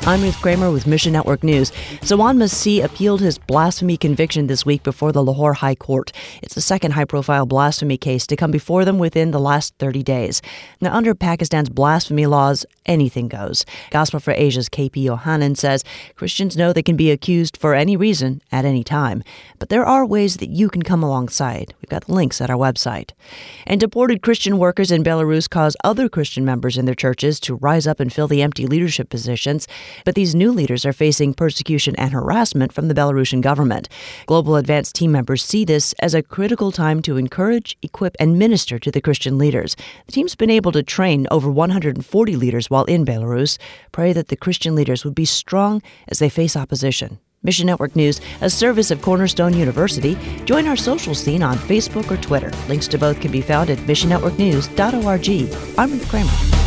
I'm Ruth Kramer with Mission Network News. Zawad Masih appealed his blasphemy conviction this week before the Lahore High Court. It's the second high-profile blasphemy case to come before them within the last 30 days. Now, under Pakistan's blasphemy laws, anything goes. Gospel for Asia's KP Yohanan says Christians know they can be accused for any reason at any time. But there are ways that you can come alongside. We've got links at our website. And deported Christian workers in Belarus cause other Christian members in their churches to rise up and fill the empty leadership positions. But these new leaders are facing persecution and harassment from the Belarusian government. Global Advance team members see this as a critical time to encourage, equip, and minister to the Christian leaders. The team's been able to train over 140 leaders while in Belarus. Pray that the Christian leaders would be strong as they face opposition. Mission Network News, a service of Cornerstone University. Join our social scene on Facebook or Twitter. Links to both can be found at missionnetworknews.org. I'm Ruth Kramer.